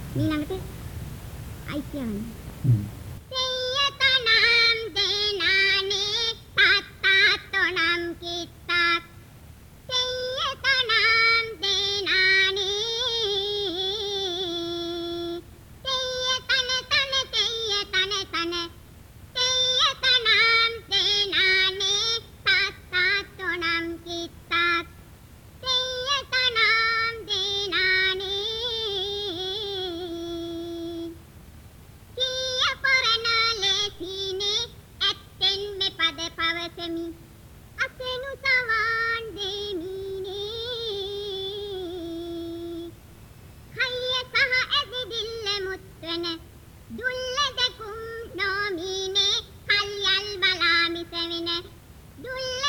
ඊළඟට අයි කියන්නේ. තෙයතනම් දෙනානේ තාත්තොනම් කිත්තක් තෙයතනම් දෙනානේ තෙයතන තන තෙයතන තන තෙයතනම් දෙනානේ තාත්තොනම් කිත්තක් තෙයතනම් දෙනානේ කිය පරණ ලෙසිනේ ඇත්තෙන් මේ පද පවසමි අසෙනු සවන් දෙමිනේ හයිය සහ ඇදිදිල්ල මුත්වන දුල්ල දෙකුම් නොමිනේ කල්යල් බලා මිසෙවින දුල්ල